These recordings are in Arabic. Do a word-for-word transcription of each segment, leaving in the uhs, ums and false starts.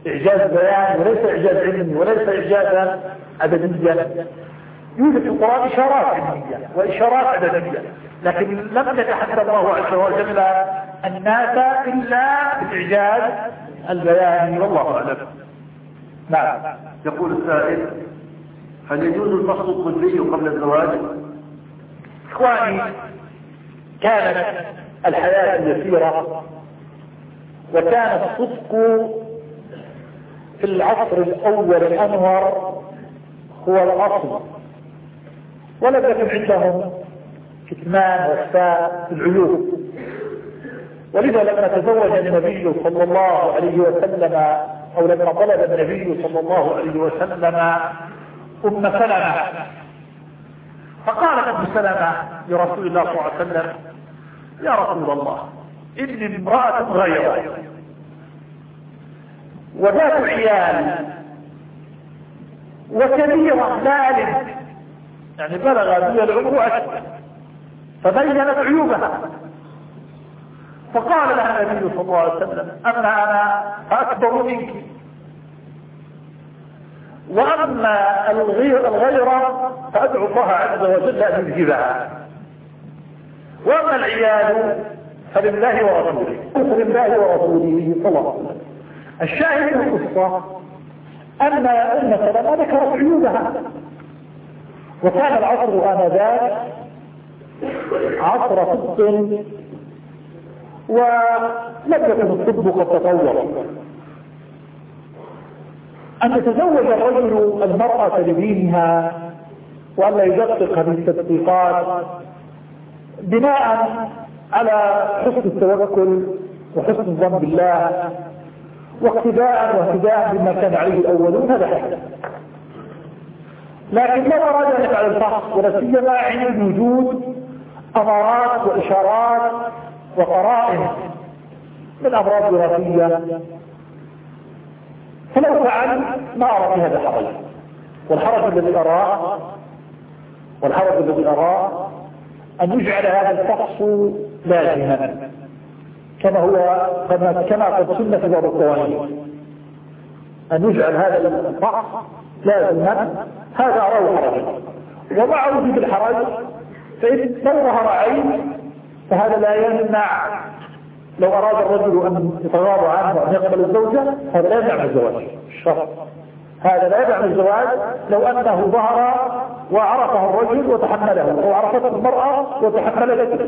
إعجاز بيان وليس إعجاز علمي وليس إعجازا أدبيا. يوجد في القرآن إشارات علمية وإشارات أدبية، لكن لم يتحدى الله عز وجل الناس إلا بالإعجاز البياني، والله أعلم. نعم. يقول السائل: هل يجوز الفحص الطبي قبل الزواج؟ إخواني، كانت الحياة يسيرة، وكان الصدق في العصر الأول الأنور هو الأصل، ولم يكن عندهم كتمان واخفاء في العيوب. ولذا لما تزوج النبي صلى الله عليه وسلم، أو لما طلب النبي صلى الله عليه وسلم أم سلمة، فقالت أم سلمة لرسول الله صلى الله عليه وسلم: يا رسول الله، إني امرأة غير وذات عيال وكبيرة ذلك، يعني بلغ بي العمر أشد، فبينت عيوبها. فقال لها النبي صلى الله عليه وسلم: أما أنا فأكبر منك، وأما الغيرة فأدعو الله عز وجل أن يجيبها، وأما العيال فلله ورسوله فلله ورسوله صلى الله عليه وسلم. الشاهد في القصة أن أم سلمة ذكرت عيوبها، وكان العصر آنذاك عصر صدق، ولم يكن الطب قد تطور. أن يتزوج الرجل المرأة لدينها وأن لا يدقق هذه التدقيقات بناء على حسن التوكل وحسن الظن بالله واقتداء واهتداء بما كان عليه الأولون، هذا حسن. لكن لو أراد أن يفعل الفحص، ولا سيما عند وجود أمارات وإشارات وقرائن من أمراض وراثية، فلو فعل ما أرى في هذا الحرج. والحرج الذي أراه والحرج الذي أراه أن يجعل هذا الفحص لازما، كما هو كما قد سن في بعض القوانين، أن يجعل هذا الفحص لازما. هذا أراه حرجا. ومع وجود الحرج، فإن لو ظهر عين فهذا لا يمنع، لو أراد الرجل أن يتغاضى عنه وأن يقبل الزوجة، هذا لا يمنع من الزواج. الشرط هذا لا يمنع من الزواج لو أنه ظهر وعرفه الرجل وتحمله، أو عرفته المرأة وتحملته.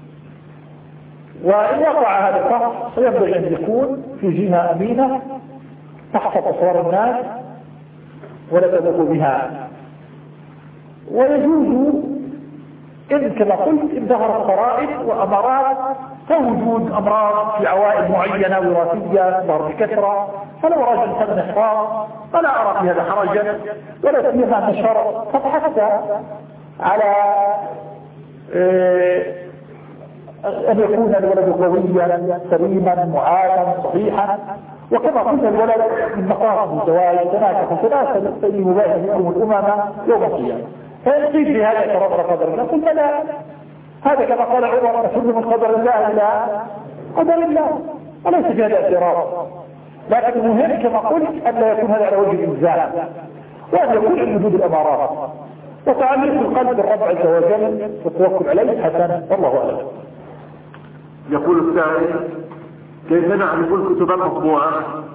وإن وقع هذا الفحص فينبغي أن يكون في جهة أمينة تحفظ أسرار الناس ولا تدخل بها. ويجوز إن كما قلت إن ظهرت قرائن وأمارات كوجود أمراض في عوائل معينة وراثية ظهر بكثرة، فلو أراد الإنسان الإحراز فلا أرى في هذا حرجا، ولا سيما أن الشرع قد حث على أن يكون الولد قويا سليما معافا صحيحا. وكما قلنا الولد من مقاصد الزواج تناكح ثلاثة لمباهي منهم الأمم يوم القيامة، فإن قيل في هذا شرط قدر الله قلنا لا، هذا كما قال عمر: نفر من قدر الله إلى قدر الله، وليس في هذا اعتراض. لكن المهم كما قلت أن لا يكون هذا على وجه الإلزام، وأن يكون عند وجود الأمارات وتعليق القلب بالرب عز وجل والتوكل عليه حسنا، والله أعلم. يقول السائل: كيف نعرف الكتب المطبوعة؟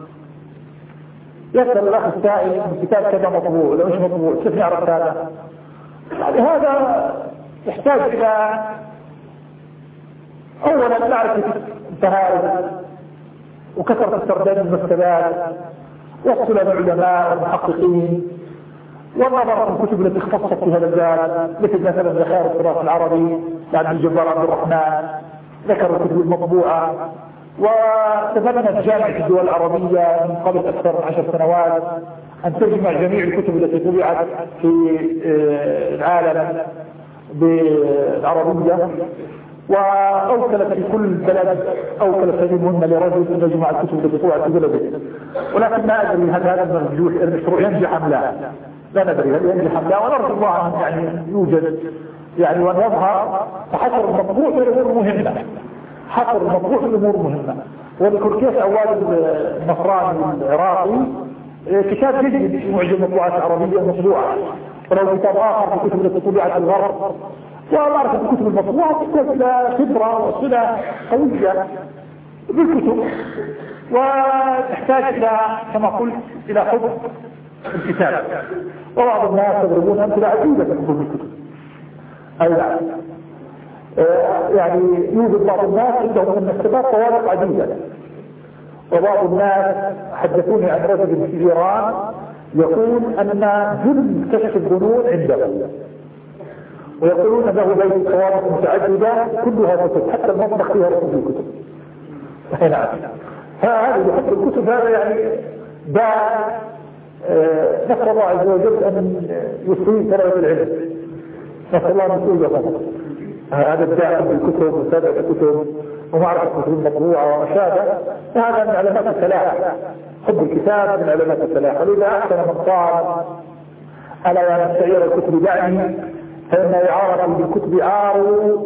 يسأل الأخ السائل من كتاب كذا مطبوع لو مش مطبوع كيف نعرف هذا؟ يعني هذا يحتاج إلى أولا معرفة التهاون وكثرة استخدام المكتبات واصل العلماء والمحققين، والنظر في الكتب التي اختصت في هذا الباب، مثل مثلا ذخائر التراث العربي لعبد الجبار عبد الرحمن، ذكر الكتب المطبوعة. وتبنت جامعة الدول العربية من قبل أكثر من عشر سنوات أن تجمع جميع الكتب التي طبعت في العالم بالعربية، وأوكلت في كل بلد أوكلت هذه المهمة لرجل أن يجمع الكتب التي طبعت في بلده. ولكن ما أدري هل هذا المشروع ينجح أم لا، لا ندري هل ينجح أم لا، ونرجو الله أن يعني يوجد يعني وأن يظهر. فحصر المطبوع في الأمور مهمة، حصر المطبوع في الأمور مهمة. وذكر كيف أوائل النصراني العراقي كتاب جيد في معجم المطبوعات العربية المطبوعة، ولو كتاب آخر في كتب التي طبعت في الغرب، وأعرف في كتب المطبوعة تحتاج إلى خبرة وصلة قوية بالكتب، وتحتاج إلى كما قلت إلى حب الكتاب. وبعض الناس يضربون أمثلة عديدة في حب الكتب. أي نعم. يعني يوجد بعض الناس عندهم من المكتبات طوابق عديدة، وبعض الناس حدثوني عن رجل في إيران يقول أن جل كشف الظنون عنده، ويقولون له بيت طوابق متعددة كلها كتب، حتى المطبخ فيها رسوم الكتب. نعم. فهذا يحب الكتب، هذا يعني داء نسأل الله عز وجل أن يصيب طلبة العلم، نسأل الله أن يصيبهم هذا الداء بالكتب ومتابعة الكتب ومعرفة الكتب المطبوعة وما شابه. هذا من علامات الفلاح، حب الكتاب من علامات الفلاح. ولذا أحسن من قال ألا يا مستعير الكتب دعني فإن إعارتي بالكتب عار،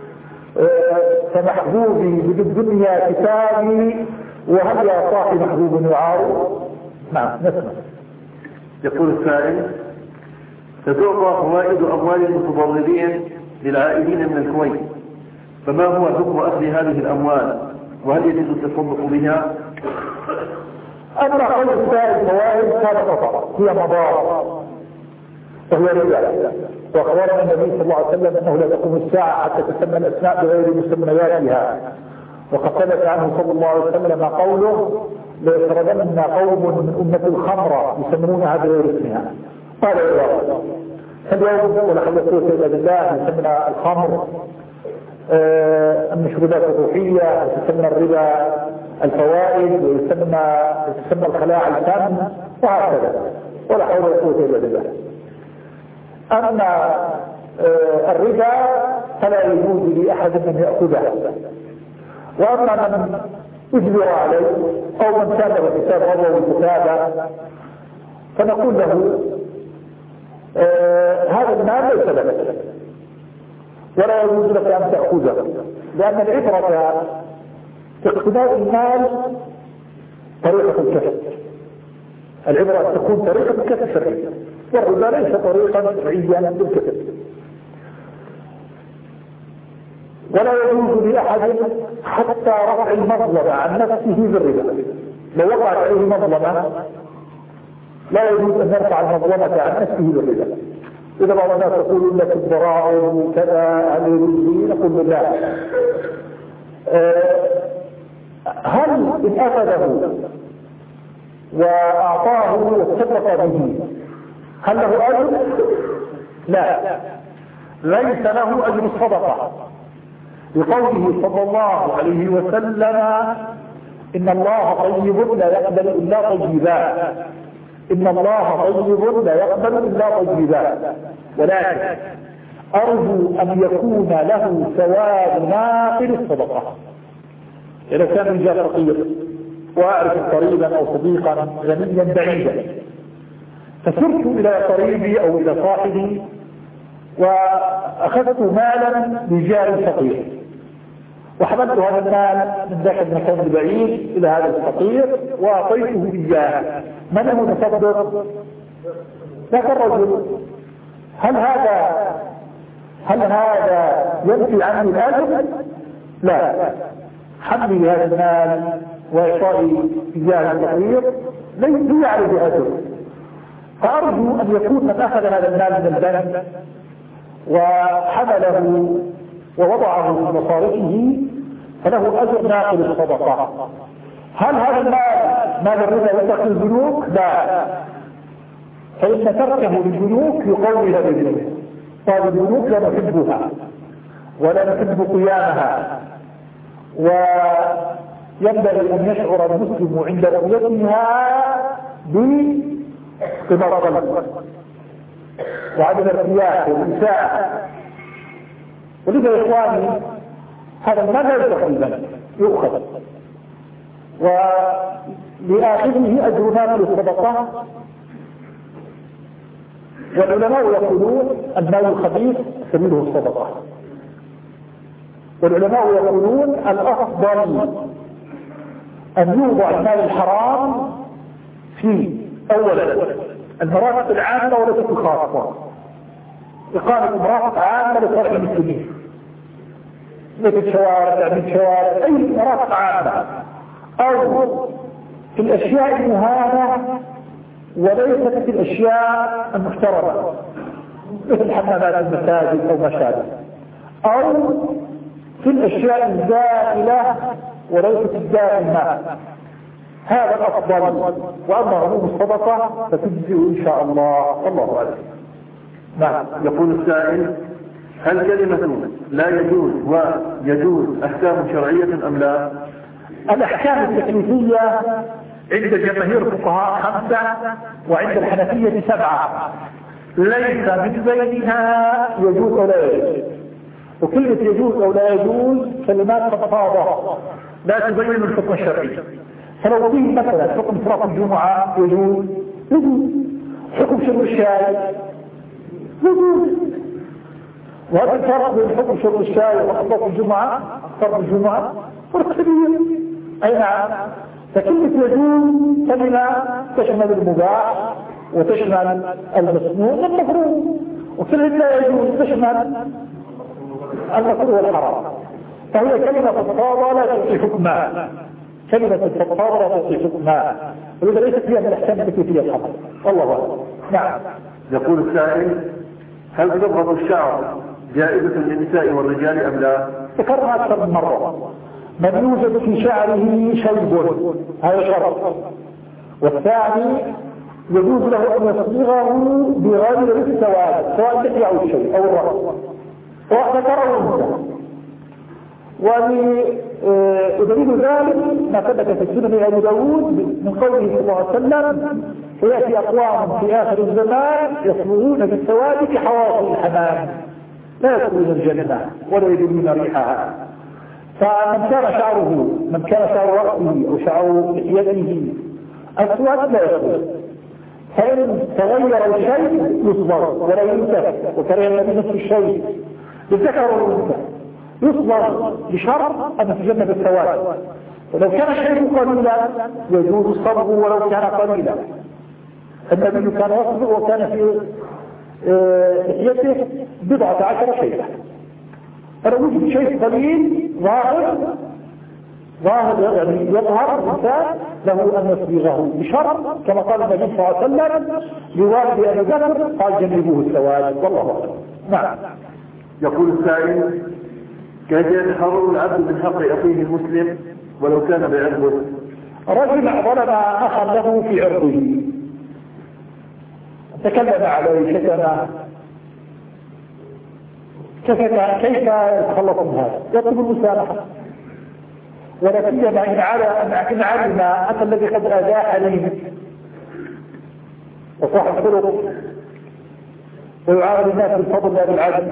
فمحبوبي بالدنيا كتابي وهل يا صاحي محبوب يعار. نعم نسمع. يقول السائل: ستعطى فوائد أموال المتضررين للعائدين من الكويت، فما هو حكم أخذ هذه الأموال وهل يجوز التصدق بها؟ أما قول السائل فوائد كانت خطأ، هي مضار وهي ربا، وأخبرنا النبي صلى الله عليه وسلم أنه لا تقوم الساعة حتى تسمى الأسماء بغير مسمياتها، وقد ثبت عنه صلى الله عليه وسلم قوله: ليشربن قوم من أمة الخمر يسمونها بغير اسمها. قال الله اليوم ولحد يقول سيد الله يسمى الخمر آه المشروبات الروحية، ويسمى الربا الفوائد، ويسمى يسمى الخلاع الفم، وهكذا ولا حول ولا قوة إلا بالله. أما آه الربا فلا يجوز لأحد من يأخذها، وأما من اجبر عليه أو من كان بحساب غضب الكتابة فنقول له آه هذا المال ليس لك ولا يجوز لك أن تأخذه، لأن العبرة في اقتناء المال طريقة الكسب، العبرة تكون طريقة الكسب شرعية، والربا ليس طريقا شرعيا للكسب. ولا يجوز لأحد حتى رفع المظلمة عن نفسه بالربا، لو وقعت عليه مظلمة لا يجوز أن يرفع المظلمة عن نفسه بالربا. إذا بعض الناس يقولون لك الضراء وكذا هل يجوز؟ نقول لا. أه هل إن أخذه وأعطاه وتصدق به هل له أجر؟ لا، ليس له أجر الصدقة، بقوله صلى الله عليه وسلم: إن الله طيب لا يقبل إلا طيبا، إن الله طيب لا يقبل إلا طيبا، ولكن أرجو أن يكون له ثواب ناقل الصدقة. إذا كان رجال فقير وأعرف قريبا أو صديقا غنيا بعيدا، فسرت إلى قريبي أو إلى صاحبي وأخذت مالا لجار فقير، وحملت هذا المال من ذاك المكان البعيد إلى هذا الفقير وأعطيته إياه. من هو تصدق؟ ذاك الرجل. هل هذا هل هذا ينفي عني الأجر؟ لا، حملي هذا المال وإعطائي إياه الفقير ليس عليه بأجر. فأرجو أن يكون من أخذ هذا المال من البنك وحمله ووضعه في مصارفه فله أجر ناقل الصدقة. هل هذا المال مال الربا يدخل البنوك؟ لا، فإن تركه للبنوك يقوي هذه البنوك، قال البنوك لا نحبها ولا نحب قيامها، وينبغي أن يشعر المسلم عند رؤيتها بمرض القلب وعدم الارتياح والإساءة. ولذا يا إخواني هذا المال لا يدخل البنك، يؤخذ ولآخذه أجر ناقل الصدقة. والعلماء يقولون المال الخبيث سبيله الصدقة، والعلماء يقولون الأفضل أن يوضع المال الحرام في أولا المرافق العامة وليست الخاصة، إقامة مرافق عامة لصالح المسلمين مثل شوارع من شوارع أي مرافق عامة، أو في الأشياء المهانة وليست في الأشياء المحترمة مثل حمامات المساجد أو ما شابه، أو في الأشياء الزائلة وليست الدائمة. هذا الأفضل، وأما عموم الصدقة فتجزئ إن شاء الله والله أعلم. نعم. يقول السائل: هل كلمة لا يجوز ويجوز أحكام شرعية أم لا؟ الأحكام التكليفية عند جماهير الفقهاء خمسة وعند الحنفية سبعة، ليس من بينها يجوز أو لا يجوز. وكلمة يجوز أو لا يجوز كلمات فضفاضة لا تبين الحكم الشرعي. فلو قيل مثلا حكم صلاة الجمعة يجوز يجوز، حكم شرب الشاي يجوز، وهذا الفرق بين حكم شرب الشاي وصلاة الجمعة صلاة الجمعة فرق كبير. أي نعم. فكلمة يجوز كلمة تشمل المباح وتشمل المسنون والمكروه، وكلمة لا يجوز تشمل المكروه والحرام. فهي كلمة فضفاضة لا تعطي حكمها، كلمة فضفاضة لا تعطي حكمها، ولذا ليست فيها من الأحكام التكليفية الحق. والله أعلم. نعم. يقول السائل: هل صبغة الشعر جائزة للنساء والرجال أم لا؟ ذكرنا أكثر من مرة، من يوجد في شعره شيب هذا شرط، والثاني يجوز له أن يصبغه بغير السواد سواء اللحية أو الشيء أو الرأس سواء ذكر أو أنثى. ودليل ذلك ما ثبت في السنن أبي داود من قوله صلى الله عليه وسلم: سيأتي أقوام في آخر الزمان يصبغون بالسواد كحواصل الحمام لا يدخلون الجنة ولا يجدون ريحها. فمن كان شعره من كان شعر رأسه أو شعر لحيته أسود لا يصبغ، فإن تغير الشيء يصبغ ولا ينتهي. وكره النبي نفس الشيء بالذكر والأنثى يصبغ بشرط أن تتجنب السواد. ولو كان الشيء قليلا يجوز الصبغ ولو كان قليلا. النبي كان يصبغ وكان في لحيته بضعة عشر شيئا. فلو وجد شيء قليل ظاهر ظاهر يعني يظهر الإنسان له أن يصبغه بشرط كما قال النبي صلى الله عليه وسلم لوالد أبي بكر قال: جنبوه السواد. والله أعلم. نعم. يقول السائل: كيف يتحرر العبد من حق أخيه المسلم ولو كان بعرضه؟ رجل ظلم أخا له في عرضه، تكلم عليه شتمه، كيف يتخلص من هذا؟ يطلب المسامحة، ولا سيما إن علم أن الذي قد أذاه عليه وصاحب خلق ويعامل الناس بالفضل لا بالعدل.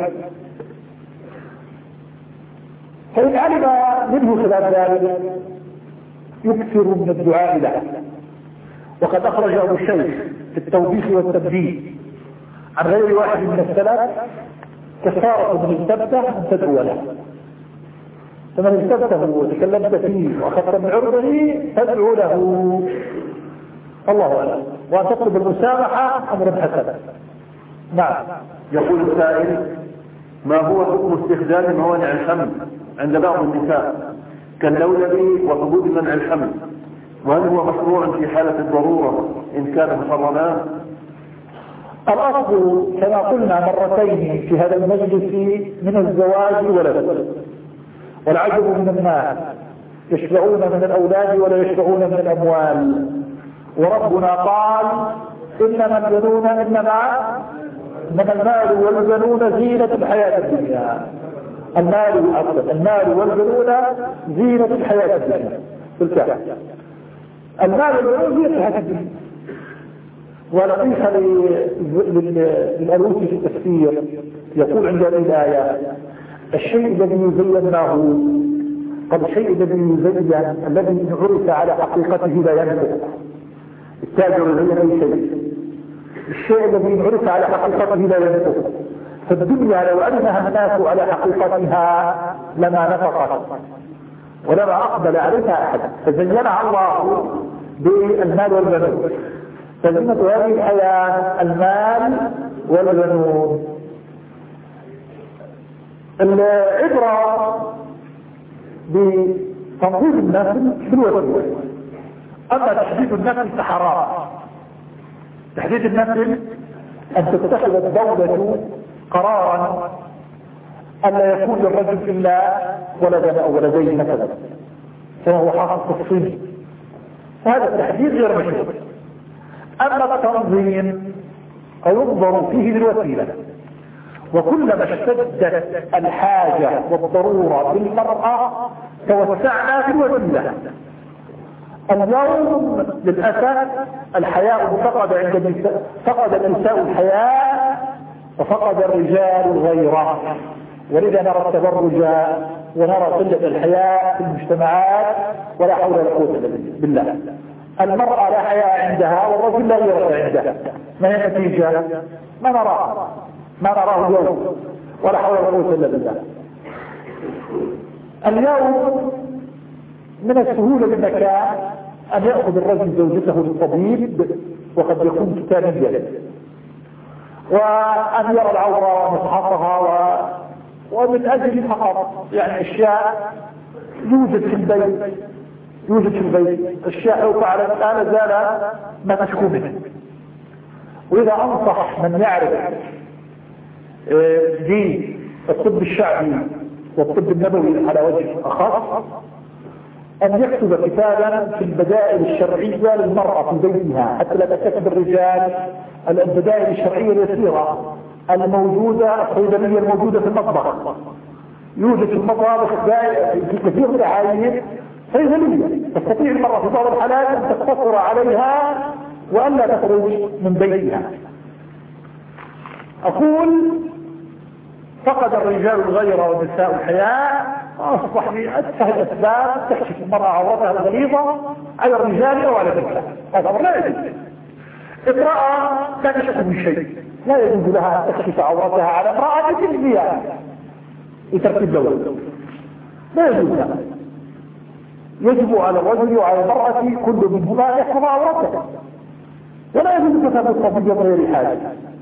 فإن علم منه خلاف ذلك يكثر من الدعاء له. وقد أخرجه الشيخ في التوبيخ والتبديل عن غير واحد من السلف: كفارة من استبته أن تدعو له، فمن استبته وتكلمت فيه وأخذت من عرضه تدعو له. الله أعلم. وأن تطلب المسامحة أمر حسن. نعم. يقول السائل: ما هو حكم استخدام موانع الحمل عند بعض النساء كاللولب وحبوب منع الحمل؟ وهل هو مشروع في حالة الضرورة إن كان محرما؟ الأصل كما قلنا مرتين في هذا المجلس من الزواج ولد، والعجب من الناس يشبعون من الأولاد ولا يشبعون من الأموال. وربنا قال: إنما البنون إنما من المال والبنون زينة الحياة الدنيا. المال أصلا المال والبنون زينة الحياة الدنيا في الكهف. المال والبنون زينة الحياة الدنيا. ولطيف للألوسي في التفسير يقول عند هذه الآية: الشيء الذي يزينه قد الشيء الذي يزين الذي عرف على حقيقته لا ينفق. التاجر يزين أي شيء، الشيء الذي عرف على حقيقته لا ينفق. فالدنيا لو أنها الناس على حقيقتها لما نفقت، ولما أقبل عليها أحد، فزينها الله بالمال والبنون. فزينة هذه الحياة المال والبنون. العبرة بتنظيم النفس في الوسيلة. أما تحديد النفس فحرام. تحديد النفس أن تتخذ الدولة قرارا أن لا يكون للرجل إلا ولدان أو ولدين مثلا، فهو حاصل تفصيلي، هذا التحديد غير مشروع. أما التنظيم فينظر فيه للوسيلة، وكلما اشتدت الحاجة والضرورة بالمرأة توسعنا في الوسيلة. اليوم للأسف الحياء فقد عند النساء، فقد النساء الحياء وفقد الرجال الغيرة، ولذا نرى التبرج ونرى قلة الحياء في المجتمعات ولا حول ولا قوة إلا بالله. المرأة لا حياء عندها والرجل لا غيرة عنده. ما هي النتيجة؟ ما نراه ما نراه اليوم ولا حول ولا قوة إلا بالله. اليوم من السهولة بالمكان أن يأخذ الرجل زوجته للطبيب وقد يكون كتابيا، وأن يرى العورة ومصحفها و... ومن أجل فقط يعني أشياء يوجد في البيت يوجد في البيت أشياء لو فعلت لا زال ما تشكو منه. وإذا أنصح من يعرف دي الطب الشعبي والطب النبوي على وجه أخص أن يكتب كتابا في البدائل الشرعية للمرأة في بيتها، حتى لا تكتب الرجال البدائل الشرعية اليسيرة الموجودة الصيدلية الموجودة في المطبخ. يوجد في المطابخ في كثير من الأحايين صيدلية تستطيع المرأة في بعض الحالات أن تقتصر عليها وأن لا تخرج من بيتها. أقول فقد الرجال الغيرة والنساء الحياء، أصبح في أسهل الأسباب تكشف المرأة عورتها الغليظة على الرجال أو على النساء. هذا أمر لا يجوز. امرأة لا تشك من شيء لا يجوز لها أن تكشف عورتها على امرأة تجزيها لترتيب دولة، لا يجوز لها. يجب على الرجل وعلى المرأة كل منهما يحفظ عورته، ولا يجوز كتاب الطبيب غير حاجة.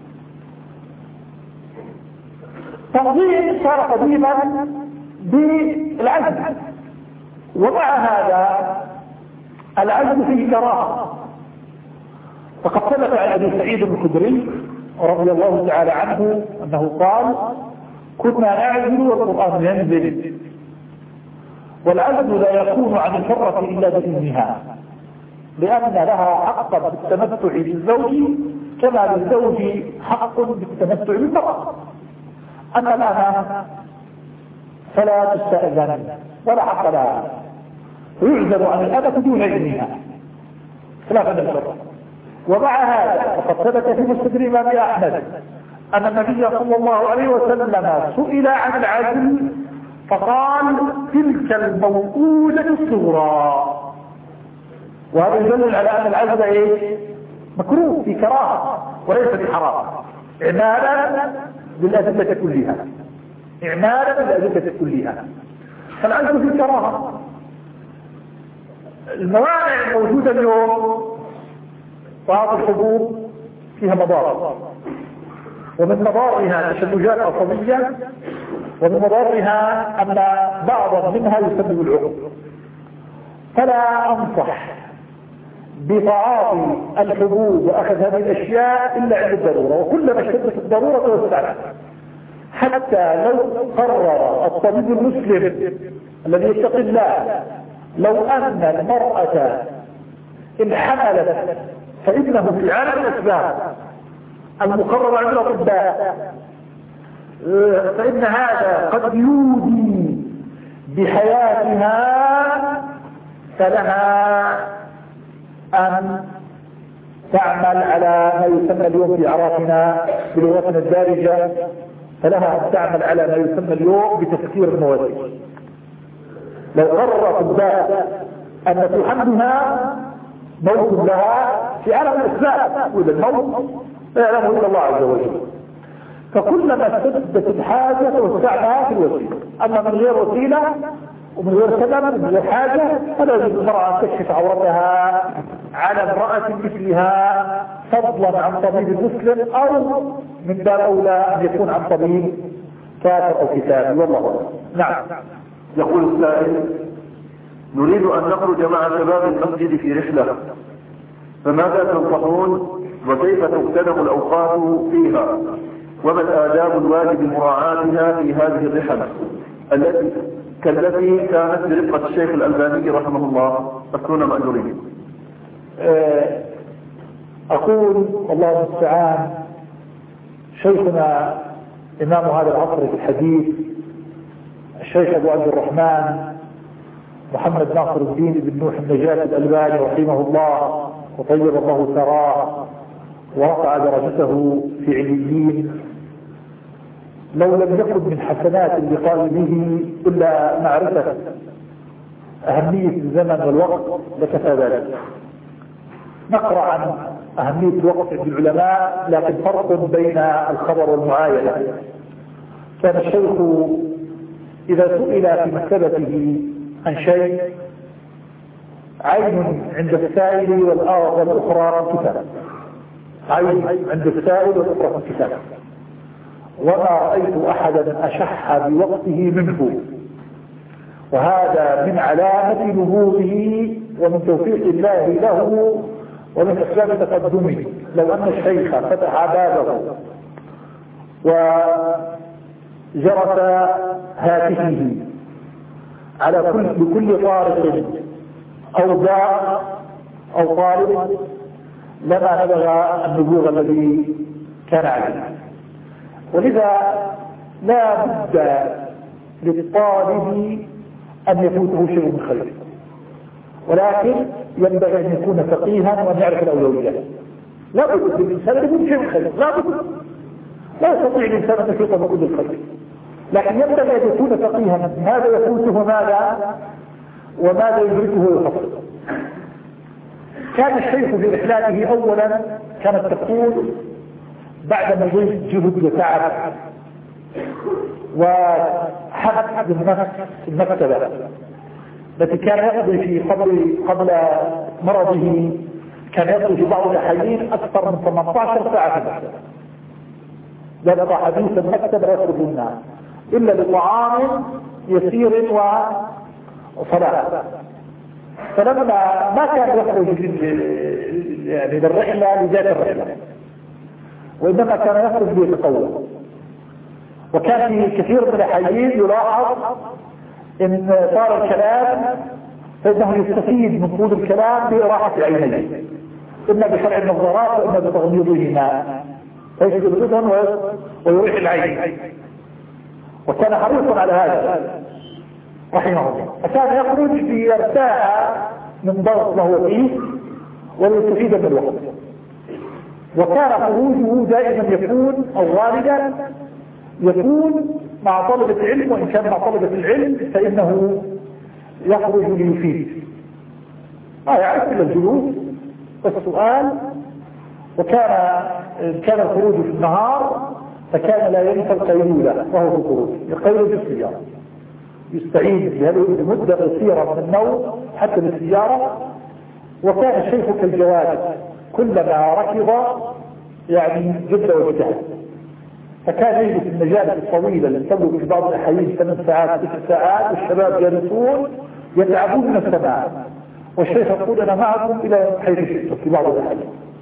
تنظيم صار قديما بالعزل، ومع هذا العزل فيه كراهة. فقد ثبت عن ابي سعيد الخدري رضي الله تعالى عنه انه قال: كنا نعزل والقرآن ينزل، والعزل لا يكون عن الحرة الا باذنها، لان لها حقا بالتمتع بالزوج كما للزوج حق بالتمتع بالمرأة. أما الأمة فلا تستأذن ولا حق لها، ويعزل عن الأمة دون إذنها خلافا للشرع. ومع هذا فقد ثبت في مسند الإمام أحمد أن النبي صلى الله عليه وسلم سئل عن العزل فقال: تلك الموؤودة الصغرى. وهذا يدل على أن العزل إيه؟ مكروه في كراهة وليس بحرام، إعمالا بالأدلة كلها إعمالا بالأدلة كلها. فالعزل في الكراهة. الموانع الموجودة اليوم بعض الحبوب فيها مضار، ومن مضارها تشنجات عصبية، ومن مضارها أن بعضا منها يسبب العقم. فلا أنصح بتعاطي الحبوب وأخذ هذه الأشياء إلا عند الضرورة، وكلما اشتدت الضرورة توسعت. حتى لو قرر الطبيب المسلم الذي يتقي الله لو أن المرأة إن حملت فإنه في عالم الأسباب المقرر عند الأطباء فإن هذا قد يودي بحياتها، فلها أن تعمل على ما يسمى اليوم في أعرافنا بلغتنا الدارجة، فلها أن تعمل على ما يسمى اليوم بتفكير المواد. لو قرر الأطباء أن في حملها موت لها في عالم الأسباب، وإذا الموت لا يعلمه إلا الله عز وجل. فكلما اشتدت الحاجة توسعنا في الوسيلة، أما من غير وسيلة ومن غير سبب ومن غير حاجة فلا يجوز المرأة أن تكشف عورتها على امرأة مثلها فضلا عن طبيب مسلم أو من باب أولى أن يكون عن طبيب كافر أو كتابي والله أعلم. نعم. يقول السائل: نريد أن نخرج مع شباب المسجد في رحلة، فماذا تنصحون وكيف تغتنم الأوقات فيها، وما الآداب الواجب مراعاتها في هذه الرحلة التي كالتي كانت برفقة الشيخ الألباني رحمه الله؟ أكون مأجورين. أقول الله المستعان، شيخنا إمام هذا العصر في الحديث الشيخ أبو عبد الرحمن محمد ناصر الدين بن نوح النجاة الألباني رحمه الله وطيب الله ثراه ورفع درجته في عليين، لو لم يكن من حسنات اللقاء به إلا معرفة أهمية الزمن والوقت لكفى ذلك. نقرأ عن أهمية الوقت عند العلماء، لكن فرق بين الخبر والمعاينة. كان الشيخ إذا سئل في مكتبته عن شيء عين عند السائل والأخرى في الكتاب، عين عند السائل والأخرى في الكتاب، وما رأيت أحدا أشح بوقته منه، وهذا من علامة نبوغه ومن توفيق الله له ومن أسباب تقدمه. لو أن الشيخ فتح بابه وجرس هاتفه على كل بكل طارق أو ضاء أو طالب لما نبغى النبوغ الذي كان عليه. ولذا لا بد للطالب أن يفوته شيء من خير، ولكن ينبغي أن يكون فقيها وأن يعرف الأولويات. لا بد للإنسان أن يكون شيء من خير، لا بد، لا يستطيع الإنسان أن يفوت بكل الخير، لكن ينبغي أن يكون فقيها ماذا يفوته ماذا وماذا يدركه ويخطط. كان الشيخ في رحلاته أولا كانت تقول بعد مضي جهد وتعب وحد النفس المكتبة التي كان يقضي في قبل قبل مرضه، كان يقضي في بعض الأحيان أكثر من ثمانية عشر ساعة في المكتبة، يبقى حديث المكتب لا يخرج منها إلا لطعام يسير وصلاة. فلما ما كان يخرج يعني للرحلة لذات الرحلة، وإنما كان يخرج ليتقوى. وكان في كثير من الأحيان يلاحظ إن صار الكلام فإنه يستفيد من طول الكلام بإراحة عينيه، إما بشرع النظارات وإما بتغميضهما فيجد الأذن ويريح العين. وكان حريصا على هذا رحمه الله، فكان يخرج ليرتاح من ضغط ما هو فيه ويستفيد من الوقت. وكان خروجه دائما يكون أو غالبا يكون مع طلبة العلم، وإن كان مع طلبة العلم فإنه يخرج ليفيد، ما يعرف إلا الجلوس والسؤال. وكان كان الخروج في النهار فكان لا ينسى القيلولة وهو في الخروج، يقيل بالسيارة، يستعين بهذه مدة قصيرة من النوم حتى بالسيارة. وكان الشيخ كالجواد كلما ركض يعني جد واجتهد، فكان يجلس المجالس الطويلة اللي تبلغ في بعض الأحيان ثمان ساعات تسع ساعات والشباب جالسون يتعبون من السماع، والشيخ يقول أنا معكم إلى حيث شئتم في بعض الأحيان.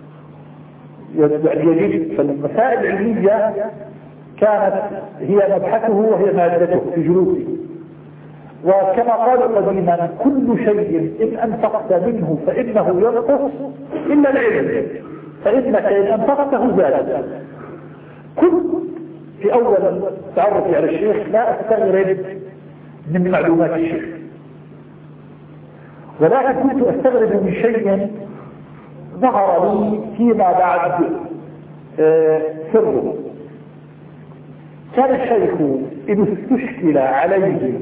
يعني يجب فالمسائل العلمية كانت هي مبحثه وهي مادته في جلوسه. وكما قال قديما كل شيء إن أنفقت منه فإنه ينقص إلا العلم، فإنك إن أنفقته زاد. كنت في أول تعرفي على الشيخ لا أستغرب من معلومات الشيخ، ولكن كنت أستغرب من شيء ظهر لي فيما بعد سره. كان الشيخ إذا استشكل عليه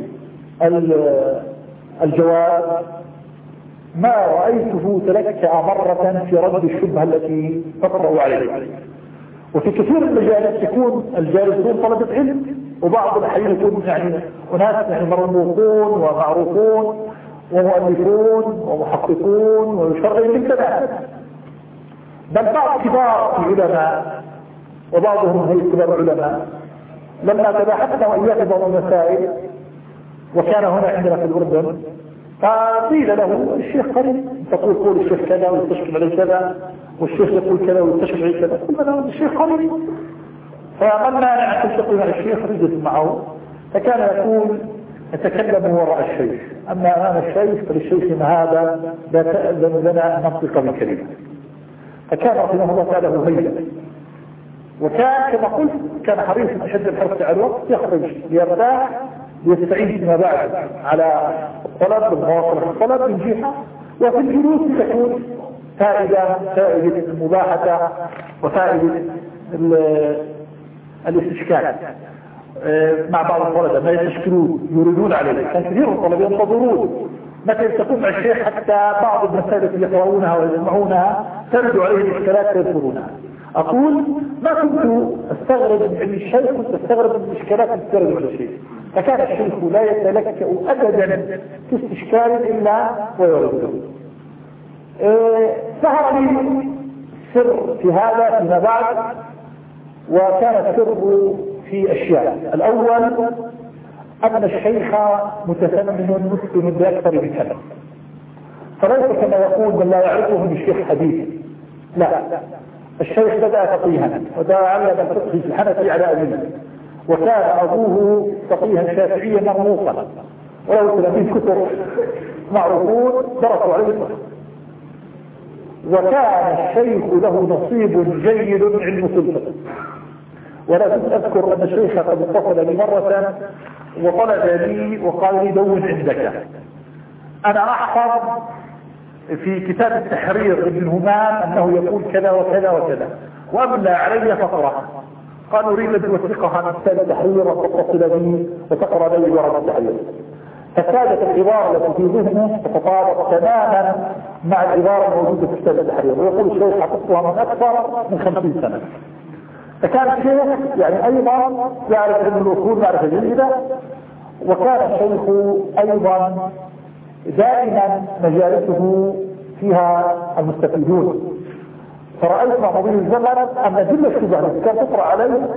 الجواب ما رأيته تلكأ مرة في رد الشبهة التي تطرأ عليه. وفي كثير من المجالات يكون الجالسون طلبة علم وبعض الأحيان يكون يعني أناس يعني مرموقون ومعروفون ومؤلفون ومحققون ويشرعون كذا، بل بعض كبار العلماء وبعضهم هي كبار العلماء لما تباحثنا وإياه بعض المسائل، وكان هنا عندنا في الأردن، فقيل له الشيخ قريب تقول قول الشيخ كذا ويستشكل عليه كذا، والشيخ يقول كذا ويستشكل عليه كذا، قلنا له الشيخ قريب. فمن مانع أن تلتقي مع الشيخ رجل معه، فكان يقول يتكلم وراء الشيخ، أما أمام الشيخ فللشيخ هذا لا تأذن لنا أن ننطق بكلمة. فكان رحمه الله تعالى هيئة، وكان كما قلت كان حريصا أشد الحرص على الوقت، يخرج ليرتاح ليستعين فيما بعد على الطلب والمواصلة الطلب من جهة، وفي الجلوس تكون فائدة فائدة المباحثة وفائدة الاستشكال مع بعض الطلبة ما يستشكلون يريدون عليه. كان كثير من الطلبة ينتظرون متى يلتقون مع الشيخ حتى بعض المسائل التي يقرؤونها ويسمعونها ترد عليه الإشكالات فيذكرونها. أقول ما كنت أستغرب من الشيخ، كنت أستغرب من الإشكالات التي ترد على الشيخ، فكان الشيخ لا يتلكأ أبدا في استشكال إلا ويرده. ظهر لي سر في هذا فيما بعد، وكان السر في أشياء. الأول أن الشيخ متفنن مسلم بأكثر من سنة، فليس كما يقول من لا يعرفه من الشيخ حديث، لا، الشيخ بدأ فقيها وتعلم الفقه في الحنفي على أبيه، وكان أبوه فقيها شافعيا مرموقا وله ثلاثين كتب معروفون درسوا عليه الفقه، وكان الشيخ له نصيب جيد من علم الفقه. ولا أذكر أن الشيخ قد اتصل لي مرة وطلب لي وقال لي دون عندك. أنا أحفظ في كتاب التحرير ابن همام أنه يقول كذا وكذا وكذا، وأملى علي فقرة. قال أريد أن توثقها من كتاب التحرير وتتصل لي وتقرأ لي ورد التحرير. فكادت العبارة التي في ذهنه تتطابق تماما مع العبارة الموجودة في كتاب التحرير، ويقول الشيخ حفظتها من أكثر من خمسين سنة. فكان الشيخ يعني أيضا يعرف علم الأصول معرفة جيدة، وكان الشيخ أيضا دائما مجالسه فيها المستفيدون. فرأيت مع مضي الزمن أن جل الشبهة التي كانت تقرأ عليه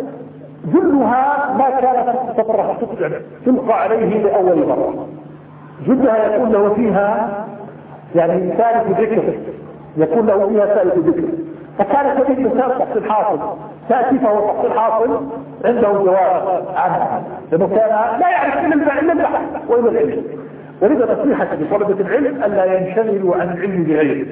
جلها ما كانت تطرح تلقى عليه لأول مرة، جلها يكون له فيها يعني ثالث ذكر، يكون له فيها ثالث ذكر. فكانت تجد مثال تحصيل حاصل تأتي فهو تحصيل حاصل عنده جواب عنها، لأنه كان لا يعرف إلا البحث وإلا العلم. ولذا نصيحة لطلبة العلم ألا ينشغلوا عن العلم بغيره،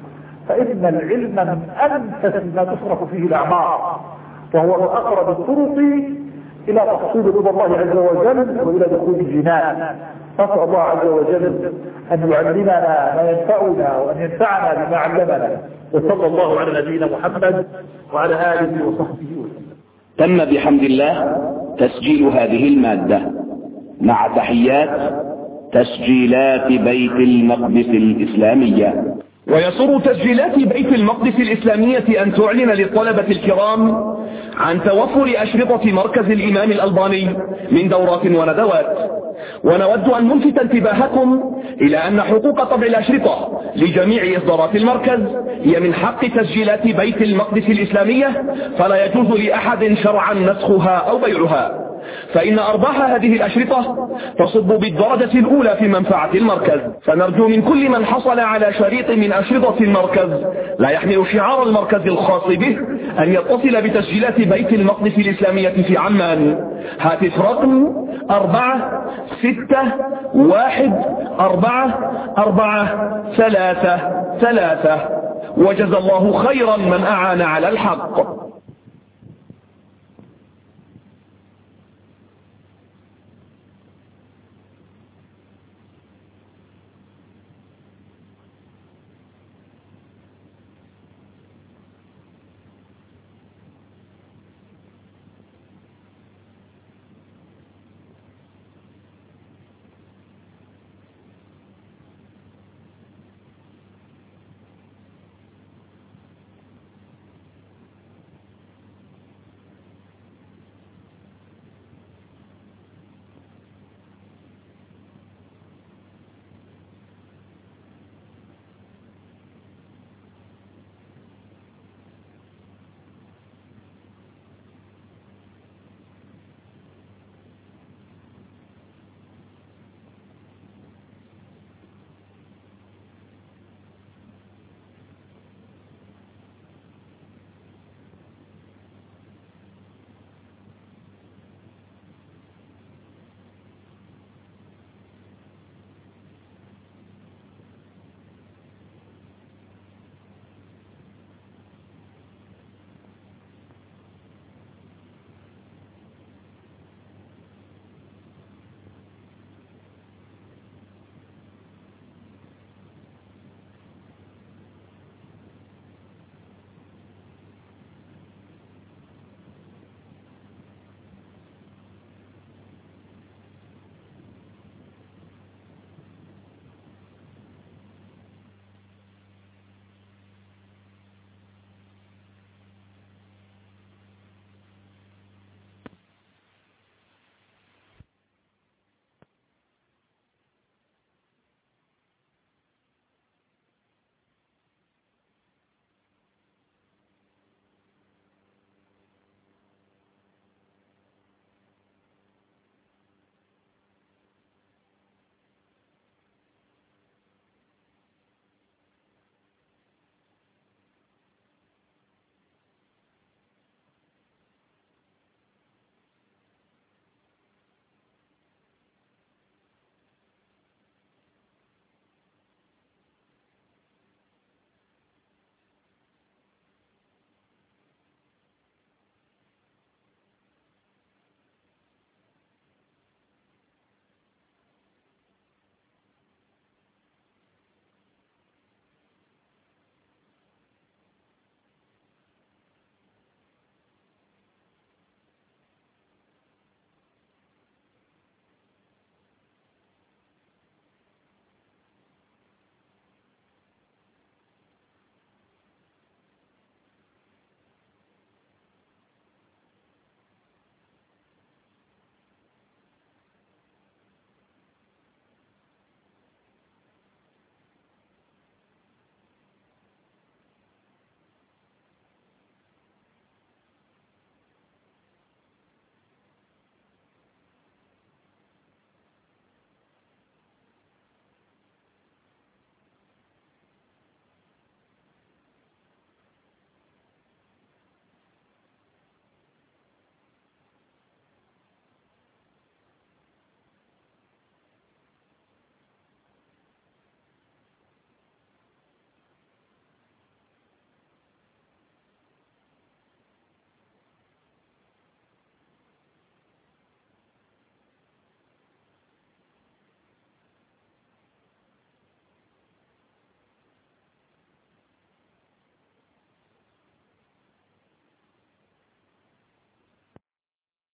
فإن العلم من أنفس ما تصرف فيه الأعمار، وهو من أقرب الطرق إلى تحصيل رضا الله عز وجل وإلى دخول الجنان. نسأل الله عز وجل أن يعلمنا ما ينفعنا وأن ينفعنا بما علمنا، وصلى الله على نبينا محمد وعلى آله وصحبه وسلم. تم بحمد الله تسجيل هذه المادة مع تحيات تسجيلات بيت المقدس الإسلامية. ويسر تسجيلات بيت المقدس الإسلامية أن تعلن للطلبة الكرام عن توفر أشرطة مركز الإمام الألباني من دورات وندوات. ونود أن نلفت انتباهكم إلى أن حقوق طبع الأشرطة لجميع إصدارات المركز هي من حق تسجيلات بيت المقدس الإسلامية، فلا يجوز لأحد شرعا نسخها أو بيعها، فإن أرباح هذه الأشرطة تصب بالدرجة الأولى في منفعة المركز. فنرجو من كل من حصل على شريط من أشرطة المركز لا يحمل شعار المركز الخاص به أن يتصل بتسجيلات بيت المقدس الإسلامية في عمان. هاتف رقم أربعة ستة واحد أربعة أربعة ثلاثة ثلاثة. وجزى الله خيرا من أعان على الحق.